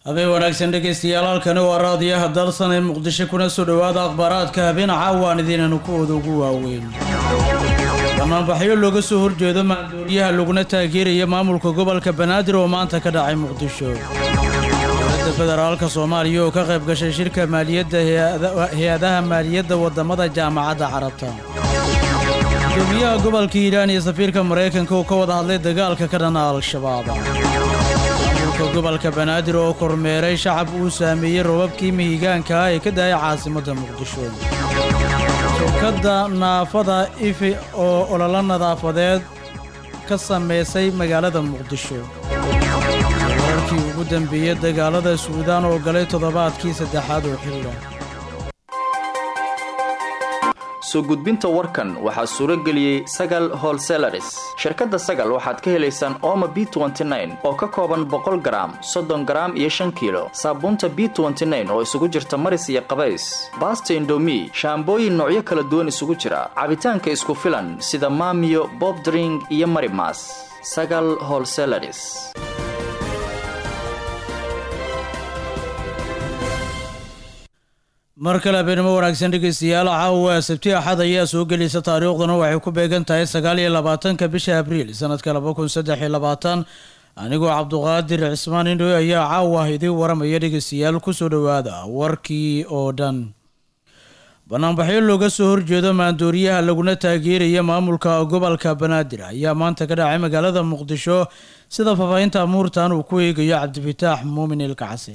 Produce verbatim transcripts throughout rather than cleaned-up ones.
habeen wanaagsan dhegeystayaal halkani waa raadiyaha dalsan ee muqdisho kuna soo dhawaada akhbaaraadka habeen caawaan idiinanu kuwooda ugu waaweyn banaanbaxyo looga soo horjeedo maandooriyaha laguna taageeraya maamulka gobolka banaadir oo maanta ka dhacay muqdisho dowladda federaalka soomaaliya oo ka qayb gashay shirka maaliyadda hay-adaha maaliyadda wadamada jaamacadda carabta gudoomiyaha gobolka hiiraan iyo safiirka maraykanka oo ka wada hadlay dagaalka ka dhana al-shabaab gobolka banaadir oo kormeeray shacab uu saameeyey roobabkii mihigaanka ah ee ka daayay caasimadda muqdisho shirkadda naafada ifi oo ololo nadaafadeed ka samaysay magaalada muqdisho wararkii ugu dambeeyey dagaalada suudaan oo galay toddobaadkii saddexaad oo xilli soo gudbinta warkan waxaa suuro geliyey Sagal Wholesalers shirkadda Sagal waxaad ka helaysaan Omo B oo ka kooban boqol garaam soddon garaam iyo shan kiilo saabuunta B oo isugu jirta maris iyo qabays Basta Indomie shaambooyin noocyo kala duwan isugu jira cabitaanka isku filan sida Maamiyo Bob Drink iyo Marimas Sagal Wholesalers mar kale habeenimo wanaagsan dhegeystayaal caawa sabti axad ayaa soo gelaysa taariikhdana waxay ku beegan tahay sagaal iyo labaatanka bisha abriil sanadka laba kun saddex iyo labaatan anigoo cabduqaadir cismaan indhowe ayaa caawa idiin waramaya dhegeystayaal kusoo dhawaada warkii oo dhan banaanbaxyo looga soo horjeedo maandooriyaha laguna taageeraya maamulka gobolka banaadir ayaa maanta ka dhacay magaalada muqdisho sida faahfaahinta amuurtan uu ku eegayo cabdifataax muumin ilkacsi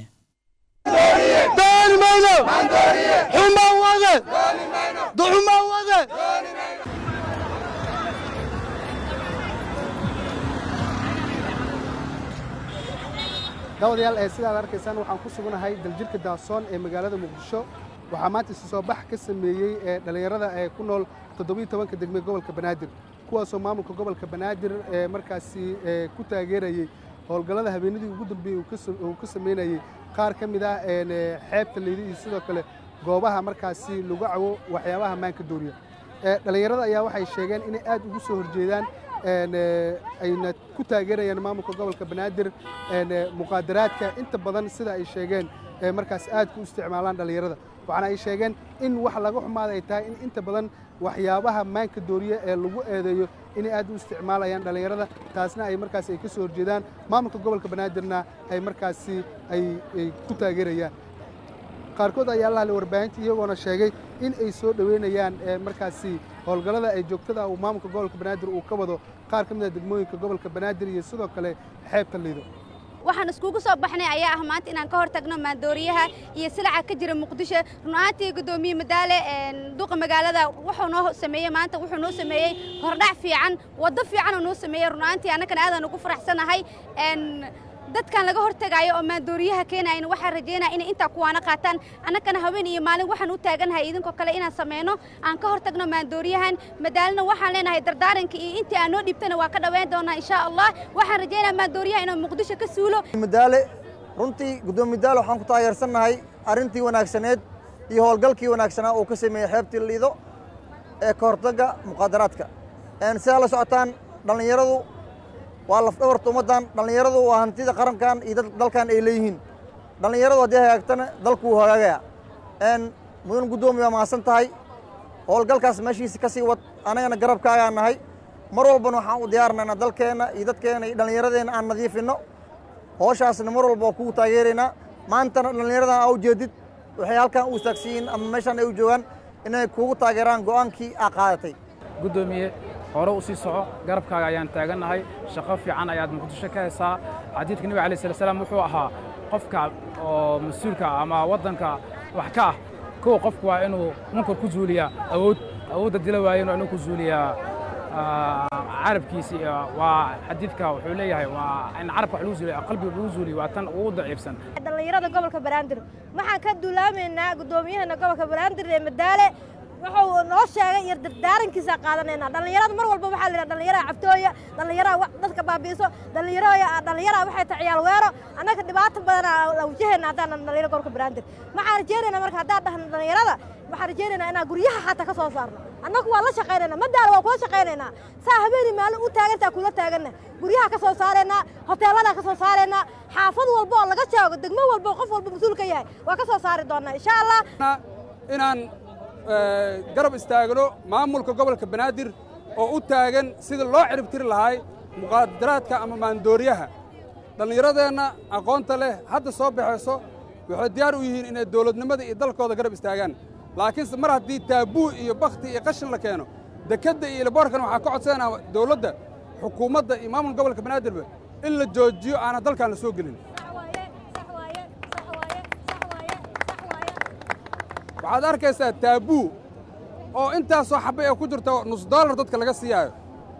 daawadayaal ee sidaad arkaysaan waxaan ku suganahay daljirka daasoon ee magaalada muqdisho waxaa maanta isu soo bax ka sameeyey ee dhalinyarada ee ku nool toddobiyo tobanka degme gobolka banaadir kuwaasoo maamulka gobolka banaadir ee markaasi ku taageerayay howlgallada habeenadii ugu dambeeyey uu ka sameynayay qaar ka mid ah xeebta leydi iyo sidoo kale goobaha markaasi lagu cawo waxyaabaha maanka dooriya dhalinyarada ayaa waxay sheegeen inay aad ugu soo horjeedaan ayna ku taageerayaan maamulka gobolka banaadir muqaadaraadka inta badan sida ay sheegeen markaas aad ku isticmaalaan dhalinyarada waxaana ay sheegeen in wax laga xumaada ay tahay in inta badan waxyaabaha maanka dooriya ee lagu eedeeyo inay aad u isticmaalayaan dhalinyarada taasna ay markaas ay ka soo horjeedaan maamulka gobolka banaadirna ay markaasi ay ku taageerayaan qaarkood ayaa la hadlay warbaahinta iyagoona sheegay in ay soo dhaweynayaan markaasi howlgallada ay joogtada uu maamulka gobolka banaadir uu ka wado qaar ka mid ah degmooyinka gobolka banaadir iyo sidoo kale xeebta liido waxaan iskugu soo baxnay ayaa ah maanta inaan ka hor tagno maandooriyaha iyo silaca ka jira muqdisho runaantii gudoomiye madaale duqa magaalada wuxuu noo sameeyey maanta wuxuu noo sameeyey hordhac fiican wado fiican oo noo sameeyey runaantii annagana aadaan ugu faraxsanahay dadkan laga hortagayo oo maandooriyaha keenayna waxaan rajaynayaa inay intaa kuwaana qaataan annagana haween iyo maalin waxaan u taaganahay idinkoo kale inaan sameeyno aan ka hortagno maandooriyahan madaalna waxaan leenahay dardaaranka iyo intii aan noo dhibtana waa ka dhaweyn doonaa insha Allah waxaan rajaynayaa maandooriyaha inuu muqdisho ka suulo madaale runtii gudoomiye madaale waxaan ku taageersanahay arintii wanaagsaneed iyo howlgalkii wanaagsanaa oo ka sameeyay xeebtii liido ee ka hortaga muqaadaraadka een si la socotaan dhalinyaradu waa laf dhabarta ummadan dhalinyaradu waa hantida qarankan iyo dalkan ay leeyihiin dhalinyaradu haddii hagaagtana dalku wuu hagaagaya een mudan gudoomiye waa mahadsan tahay howlgalkaas meeshiisa kasii wad anagana garabkaagaa nahay mar walbana waxaan u diyaarnaynaa dalkeenna iyo dadkeena iyo dhallinyaradeenna aan nadiifinno howshaasna mar walba waa kugu taageeraynaa maantana dhallinyaradan aa ujeedid waxay halkan u istaagsiyiin ama meeshaan ay u joogaan inay kugu taageeraan go'aankii aa qaadatay gudoomiye hore u sii soco garabkaaga ayaan taagannahay shaqo fiican ayaad muqdisho ka haysaa xadiidka nebiga calayhi salatu wasalaam wuxuu ahaa qofka oo mas-uulka ama waddanka wax ka ah kow qofku waa inuu munkar ku zuuliyaa awood awoodda dila waayeen waa inuu ku zuuliyaa carabkiisi waa xadiidka wuxuu leeyahay waa in carabka wax lagu zuuliyo qalbiga lagu zuuliyo waa tan ugu daciifsan dhalinyarada gobolka banaadir waxaan ka duulaamaynaa gudoomiyahana gobolka banaadir ee madaale wuxuu noo sheegay iyo dardaarankiisa qaadanayna dhalinyarada mar walba waxa la yiraahdaa dhalinyarada cabtooya dhalinyarada dadka baabiiso dhalinyarada dhalinyarada waxay tahay ciyaal weero anaga dhibaato badan la wajahayna hadaan dhalinyarada gobolka banaadir waxaan rajaynaynaa marka hadaan dhahno dhalinyarada waxaan rajaynaynaa inaan guryaha xataa ka soo saarno annagu waa la shaqaynaynaa madaal waa kula shaqaynaynaa saa habeenii maalin u taagantaa kula taagana guryaha ka soo saarayna hoteelada ka soo saarayna xaafad walba oo laga sheego degmo walba qof walba mas'uul ka yahay waa ka soo saari doonaa insha Allah inaan garab istaagno maamulka gobolka Banaadir oo u taagan sida loo cirib tiri lahaay muqaadaraadka ama maandooriyaha dhallinyaradeenna aqoonta leh hadda soo baxayso waxay diyaar u yihiin inay dawladnimada iyo dalkooda garab istaagaan laakiinse mar haddii taabuu iyo bakti iyo qashin la keeno dekadda iyo laboorkan waxaa ka codsanaa dawladda xukuumadda iyo maamulka gobolka Banaadirba in la joojiyo aana dalkan la soo gelin waxaad arkaysaa taabuu oo intaasoo xabay ee ku jirta nus dollar dadka laga siiyaayo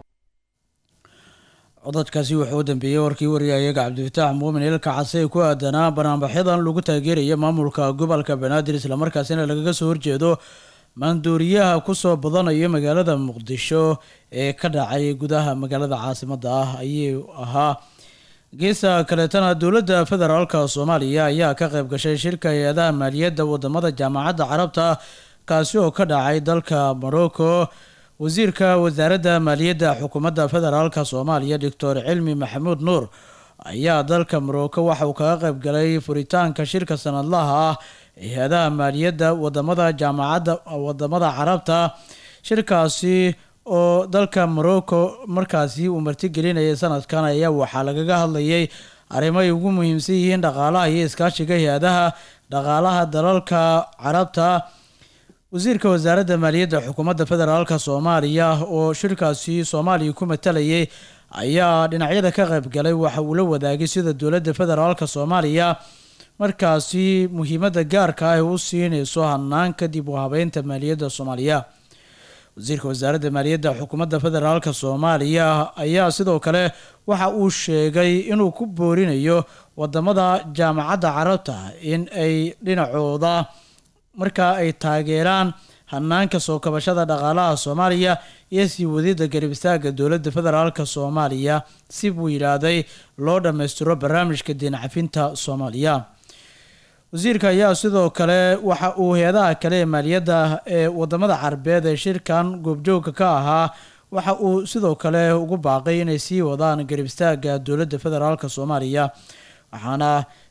codadkaasi wuxuu u dambeeyey warkii wariyayaga cabdifataax muumin ilka case ee ku aadanaa barnaamijyadan lagu taageeraya maamulka gobolka Banaadir islamarkaasina lagaga soo horjeedo maandooriyaha ku soo badanaya magaalada Muqdisho ee ka dhacay gudaha magaalada caasimadda ah ayuu ahaa geesa kaleetana dowladda federaalka Soomaaliya ayaa ka qayb gashay shirka hay'adaha maaliyadda wadamada jaamacadda Carabta kaasi oo ka dhacay dalka Morocco wasiirka wasaaradda maaliyadda xukuumadda federaalka Soomaaliya Doctor Cilmi Maxamuud Nuur ayaa dalka Morocco waxa uu kaga qayb galay furitaanka shirka sanadlaha ah ee hay'adaha maaliyadda wadamada jaamacadda wadamada Carabta shirkaasi oo dalka Morocco markaasi uu martigelinayay sanadkan ayaa waxaa lagaga hadlayay arrimo ay ugu muhiimsan yihiin dhaqaalaha iyo iskaashiga hay'adaha dhaqaalaha dalalka Carabta wasiirka wasaaradda maaliyadda xukuumadda federaalka Soomaaliya oo shirkaasi Soomaaliya ku matalayay ayaa dhinacyada ka qayb galay waxa uu la wadaagay sida dowladda federaalka Soomaaliya markaasi muhiimadda gaarka ah u siinayso hanaanka dib u habeynta maaliyadda Soomaaliya wasiirka wasaaradda maaliyadda xukuumadda federaalka Soomaaliya ayaa sidoo kale waxa uu sheegay inuu ku boorinayo wadamada jaamacadda Carabta in ay dhinacooda marka ay taageeraan hanaanka soo kabashada dhaqaalaha Soomaaliya iyo sii wadida garab istaaga dowladda federaalka Soomaaliya si buu yiraahday loo dhameystiro barnaamijka diin cafinta Soomaaliya wasiirka ayaa sidoo kale waxa uu hay'adaha kale ee maaliyadda ee wadamada Carbeed ee shirkan goobjoogka ka ahaa waxa uu sidoo kale ugu baaqay inay sii wadaan garab istaaga dowladda federaalka Soomaaliya waxaana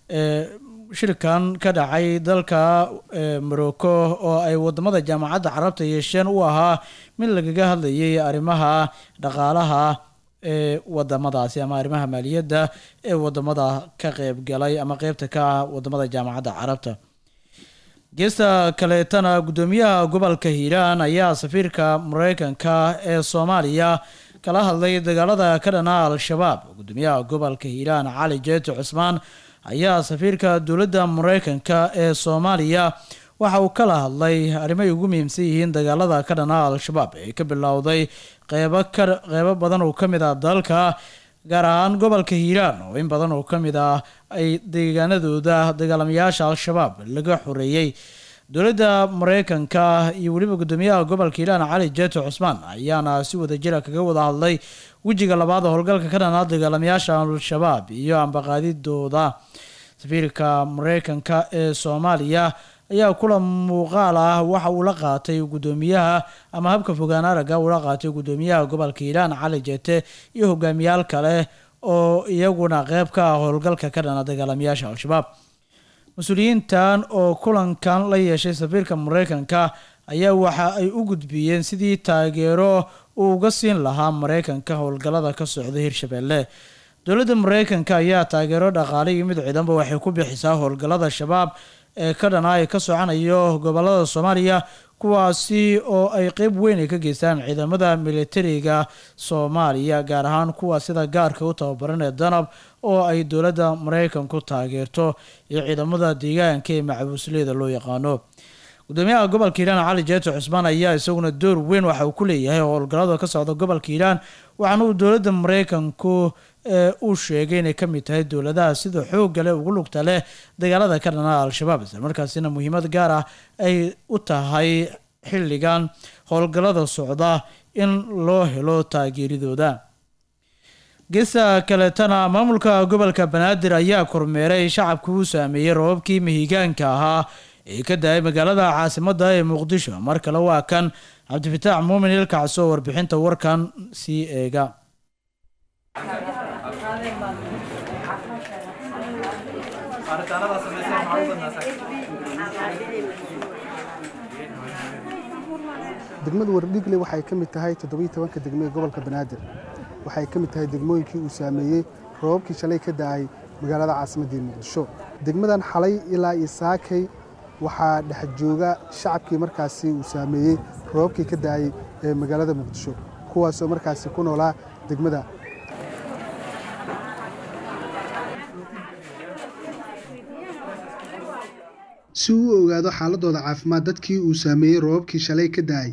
shirkan ka dhacay dalka Morocco oo ay wadamada jaamacadda Carabta yeesheen u ahaa mid lagaga hadlayay arrimaha dhaqaalaha ee wadamadaasi ama arrimaha maaliyadda ee wadamada ka qayb galay ama qaybta ka ah wadamada jaamacadda Carabta geesta kaleetana gudoomiyaha gobolka Hiiraan ayaa safiirka Mareykanka ee Soomaaliya kala hadlay dagaalada ka dhana al-shabaab gudoomiyaha gobolka Hiiraan Cali Jeeto Cusmaan ayaa safiirka dowladda Mareykanka ee Soomaaliya waxa uu kala hadlay arrimo ay ugu muhiimsan yihiin dagaalada ka dhana al-shabaab ee ka bilowday qaybo ka qaybo badan oo kamid ah dalka gaar ahaan gobolka Hiiraan oo in badan oo kamid ah ay deegaanadooda dagaalamayaasha al-shabaab laga xoreeyay dowladda Mareykanka iyo waliba gudoomiyaha gobolka Hiiraan Cali Jeeto Cusmaan ayaana si wada jir ah kaga wada hadlay wajiga labaad ee howlgalka ka dhana dagaalamayaasha al-shabaab iyo ambaqaadidooda safiirka Mareykanka ee Soomaaliya ayaa kula muuqaal ah waxa uu la qaatay gudoomiyaha ama habka fogaan araga uu la qaatay gudoomiyaha gobolka Hiiraan Cali Jeete iyo hogaamiyaal kale oo iyaguna qayb ka ah howlgalka ka dhana dagaalamayaasha al-shabaab mas'uuliyiintan oo kulankan la yeeshay safiirka Mareykanka ayaa waxa ay u gudbiyeen sidii taageero uu uga siin lahaa Mareykanka howlgalada ka socda Hirshabeelle dowladda Mareykanka ayaa taageero dhaqaale iyo mid ciidanba waxay ku bixisaa howlgalada shabaab ee ka dhanaa ka socanayo gobolada Soomaaliya kuwaasi oo ay qayb weyn ka geystaan ciidamada militariga Soomaaliya gaar ahaan kuwa sida gaarka u tababaran ee danab oo ay dowladda Mareykanku taageerto iyo ciidamada deegaanka ee macbuusleyda loo yaqaano gudoomiyaha gobolka Hiiraan Cali Jeeto Cusmaan ayaa isaguna door weyn waxa uu ku leeyahay howlgalada ka socda gobolka Hiiraan waxaana uu dowladda Mareykanku uu sheegay inay ka mid tahay dowladaha sida xoogga leh ugu lugta leh dagaalada ka dhana al-shabaab isla markaasina muhiimad gaar ah ay u tahay xilligan howlgalada socda in loo helo taageeridooda geesa kaleetana maamulka gobolka Banaadir ayaa kormeeray shacabka uu saameeyay roobabkii mihigaanka ahaa ee ka daay magaalada caasimadda ee Muqdisho mar kale waa kan Cabdifataax Muumin ilka case oo warbixinta warkan si eega degmada Wardhiigle waxay ka mid tahay toddoba iyo toban degme ee gobolka Banaadir waxay ka mid tahay degmooyinkii uu saameeyay roobabkii shalay ka da'ay magaalada caasimadda Muqdisho degmadan xalay ilaa Isaakay waxaa dhex jooga shacabkii markaasi uu saameeyay roobabkii ka da'ay ee magaalada Muqdisho kuwaas oo markaasi ku noolaa degmada si uu ogaado xaaladooda caafimaad dadkii uu saameeyay roobabkii shalay ka da'ay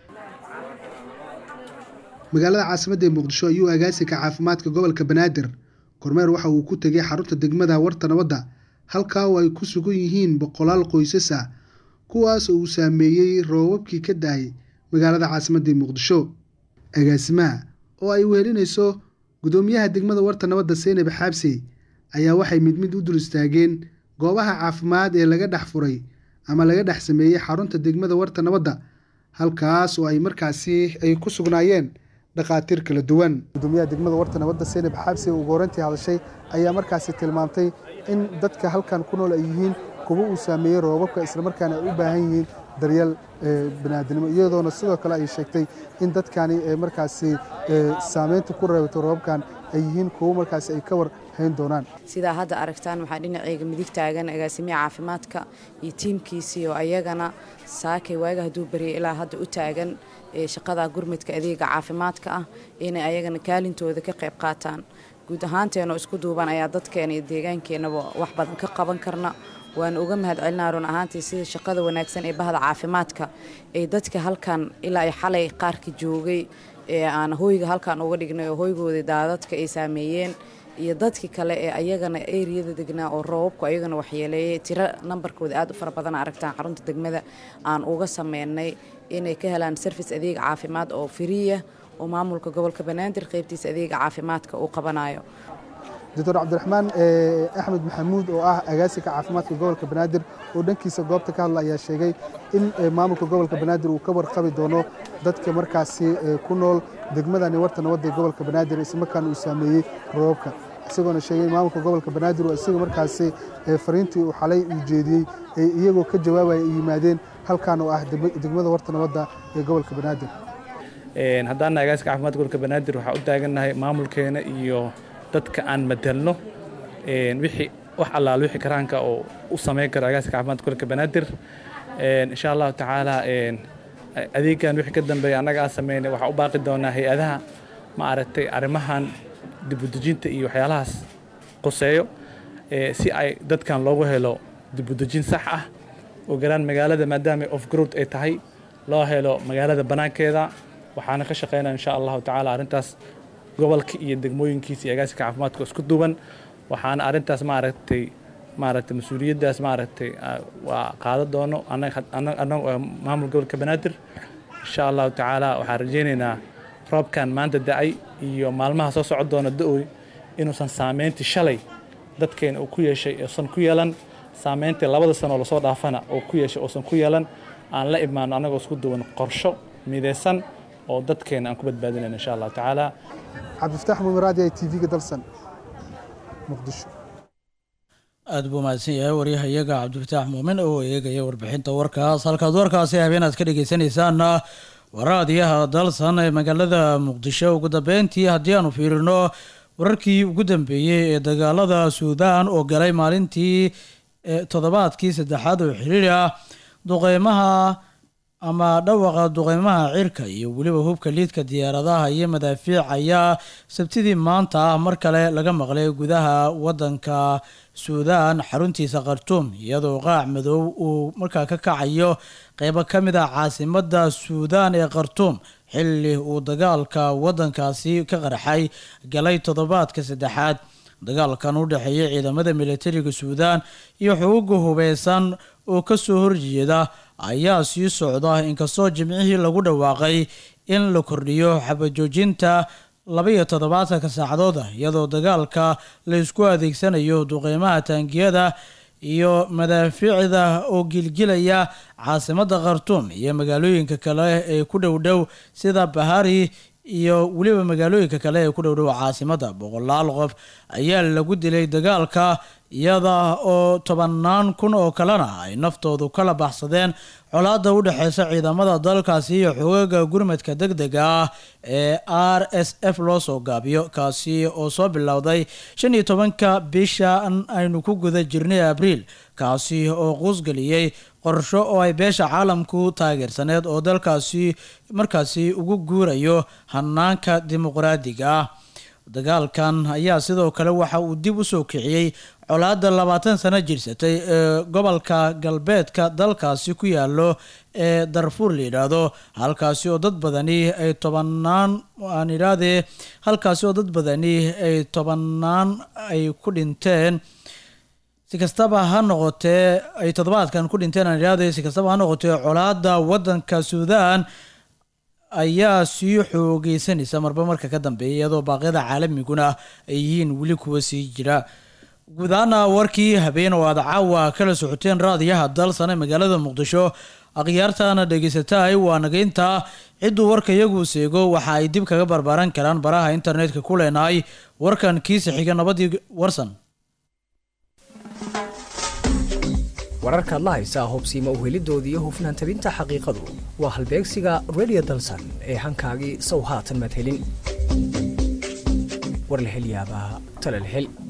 magaalada caasimadda Muqdisho ayuu agaasika caafimaadka gobolka Banaadir kormeer waxa uu ku tagay xarunta degmada Warta Nabadda halka oo ay ku sugan yihiin boqolaal qoysas ah kuwaas oo uu saameeyay roobabkii ka da'ay magaalada caasimadda Muqdisho agaasimaha oo ay weerinayso gudoomiyaha degmada Warta Nabadda Seenab Xabsi ayaa waxay mid mid u dul istaageen goobaha caafimaad ee laga dhex furay ama laga dhex sameeyay xarunta degmada Warta Nabadda halkaas oo ay markaasi ay ku sugnaayeen dhaqaatiir kala duwan gudoomiyaha degmada Warta Nabadda Seenab Xabsi oo goorantii hadashay ayaa markaasi tilmaamtay in dadka halkan ku nool ay yihiin kuwa uu saameeyay roobabka isla markaana ay u baahan yihiin daryeel banaadinimo iyadoona sidoo kale ay sheegtay in dadkani markaasi saameynta ku reebto roobabkan ay yihiin kuwa markaasi ay ka war hayn doonaan sida hadda aragtaan waxaa dhinacayga midig taagan agaasimiyaha caafimaadka iyo tiimkiisii oo ayagana saakay waaga hadduu bariyay ilaa hadda u taagan shaqada gurmadka adeega caafimaadka ah inay ayagana kaalintooda ka qayb qaataan guud ahaanteena isku duuban ayaa dadkeena iyo deegaankeenaba wax badan ka qaban karna waan uga mahadcelinaa run ahaantii sida shaqada wanaagsan ee bahda caafimaadka ee dadka halkan ilaa ay xalay qaarka joogay ee aan hooyga halkan uga dhignay oo hooygooda daadadka ay saameeyeen iyo dadkii kale ee ayagana eeriyada degnaa oo roobabku ayagana waxyeeleeyay tiro nambarkooda aad u fara badan aragtaan xarunta degmada aan uga sameynay inay ka helaan service adeeg caafimaad oo firiya oo maamulka gobolka Banaadir qaybtiisa adeega caafimaadka uu qabanayo Dr. Cabdiraxmaan Axmed Maxamuud oo ah agaasika caafimaadka gobolka Banaadir oo dhankiisa goobta ka hadlaya sheegay in maamulka gobolka Banaadir uu ka warqabi doono dadka markaasi ku nool degmadani Warta Nabadda ee gobolka Banaadir isla markaana uu saameeyay roobabka isagoona sheegay maamulka gobolka Banaadir oo isaga markaasi fariintii uu xalay u jeediyay iyagoo ka jawaabaya yimaadeen halkaan oo ah degmada Warta Nabadda ee gobolka Banaadir een haddana agaasika caafimaadka gobolka Banaadir waxa u taagannahay maamulkeena iyo dadka aan matalno een wixii wax allaal wixii karaanka oo u sameyn kara agaasika caafimaadka gobolka Banaadir een insha Allah taala een adeegan wixii ka dambeeyay anaga aan sameynay waxa u baaqi doonaa hay'adaha ma aragtay arimahan dib u dejinta iyo waxyaalahaas qoseeyo ee si ay dadkan loogu helo dib u dejin sax ah oo garan magaalada maadaama off growth ay tahay loo helo magaalada banaankeeda waxaana ka shaqeynaa insha Allah taala arintaas gobolka iyo degmooyinkiisa iyo agaasika caafimaadka isku duuban waxaana arintaas ma aragtay ma aragtay mas'uuliyadaas ma aragtay waa qaado doono anaga anaga maamul gobolka Banaadir insha Allah taala waxaan rajaynaynaa roobkan maanta da'ay iyo maalmaha soo socod doona da'oy inuusan saameyntii shalay dadkeena uu ku yeeshay oosan ku yeelan saameyntii labada sano la soo dhaafana oo ku yeeshay oosan ku yeelan aan la imaano anagoo isku duuban qorsho mideysan oo dadkeena aan ku badbaadinayno insha Allah taala Cabdifataax Mumaraadi ee T V-ga dalsan Muqdisho aad buu mahadsan yahay waryahayaga Cabdifataax Muumin oo eegaya warbixinta warkaas halkaad warkaasi habeenaad ka dhageysanaysaan waraadiyaha dalsan ee magaalada Muqdisho ugu dambeyntii haddii aanu fiirino wararkii ugu dambeeyay ee dagaalada Suudaan oo galay maalintii toddobaadkii saddexaad oo xiriir ah duqeymaha ama dhawaqa duqeymaha cirka iyo waliba hubka liidka diyaaradaha iyo madaafiic ayaa sabtidii maanta ah mar kale laga maqlay gudaha wadanka Suudaan xaruntiisa Khartoum iyadoo qaac madow uu markaa ka kacayo qaybo ka mid ah caasimadda Suudaan ee Khartoum xilli uu dagaalka wadankaasi ka qarxay galay toddobaadka saddexaad dagaalkan u dhaxeeyay ciidamada militariga Suudaan iyo xoogga hubeysan oo ka soo horjeeda ayaa sii socda inkastoo jimcihii lagu dhawaaqay in la kordhiyo xabajoojinta laba iyo toddobaatan saacadood iyadoo dagaalka la isku adeegsanayo duqeymaha taangiyada iyo madaafiicda oo gilgilaya caasimadda Khartoum iyo magaalooyinka kale ee ku dhowdhow sida Bahari iyo waliba magaalooyinka kale ee ku dhowdhow caasimadda boqolaal qof ayaa lagu dilay dagaalka iyada oo tobannaan kun oo kalena ay naftoodu kala baxsadeen colaadda u dhexeysa ciidamada dalkaasi iyo xoogaga gurmadka degdega ah ee r s f loo soo gaabiyo kaasi oo soo bilowday shan iyo tobanka bishan aynu ku guda jirnay abriil kaasi oo quusgeliyey qorsho oo ay beesha caalamku taageersaneed oo dalkaasi markaasi ugu guurayo hanaanka dimuqraadiga ah dagaalkan ayaa sidoo kale waxa uu dib u soo kiciyey colaadda labaatan sano jirsatay ee gobolka galbeedka dalkaasi ku yaalo ee darfuur la yidhaahdo halkaasi oo dad badani ay tobanaan aan idhaahdee halkaasi oo dad badani ay tobanaan ay ku dhinteen si kastaba ha noqotee ay toddobaadkan ku dhinteen aan idhaahdee si kastaba ha noqotee colaadda waddanka suudaan ayaa sii xoogeysanaysa marba marka ka dambeeya iyadoo baaqyada caalamiguna ay yihiin weli kuwa sii jira guud ahaana warkii habeen oo aad caawa kala socoteen raadiyaha dalsane magaalada muqdisho akhyaartaana dhegeysatahay waa nageynta cidduu warka iyagu seego waxa ay dib kaga barbaaran karaan baraha internetka ku leenahay warkan kiisa xiga nabadii warsan wararkaad la haysaa hubsiima uhelidoodii iyo hufnaan tabinta xaqiiqadu waa halbeegsiga radio dalsan ee hankaagii sow haatan maad helin war la hel yaabaa tala la hel